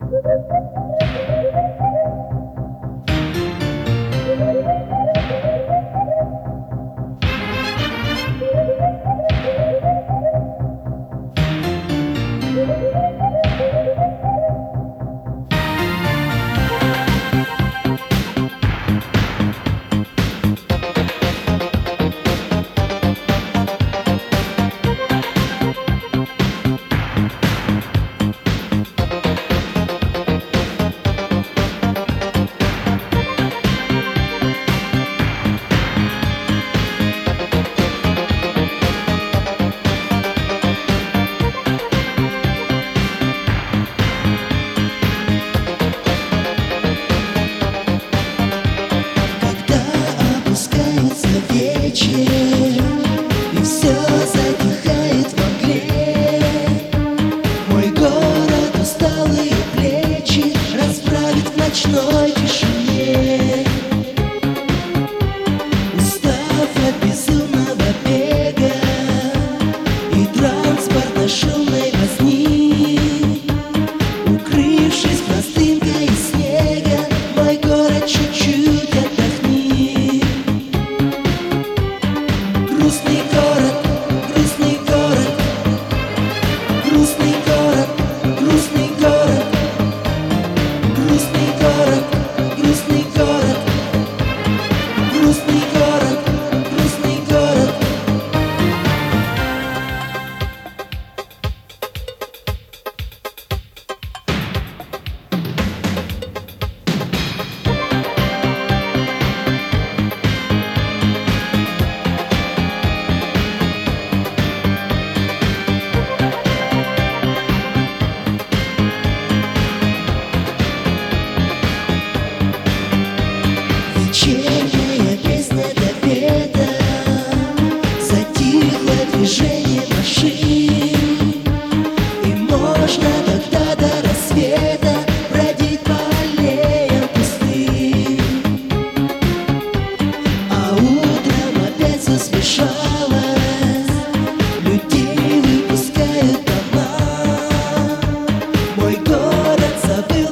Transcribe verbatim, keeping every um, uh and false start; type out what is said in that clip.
И все затихает во мгле. Мой город усталые плечи расправит в ночной тишине. Устав от безумного бега и транспортно-шумной возни, укрывшись простынкой из снега, мой город чуть-чуть отдохни. Грустный город, грустный город, грустный город, грустный город, грустный город, грустный город, грустный город, грустный город. Вечерняя песня допета, затихло движение машин, и можно тогда до рассвета бродить по аллеям пустым. А утром опять все смешалось, людей выпускают дома. Мой город забыл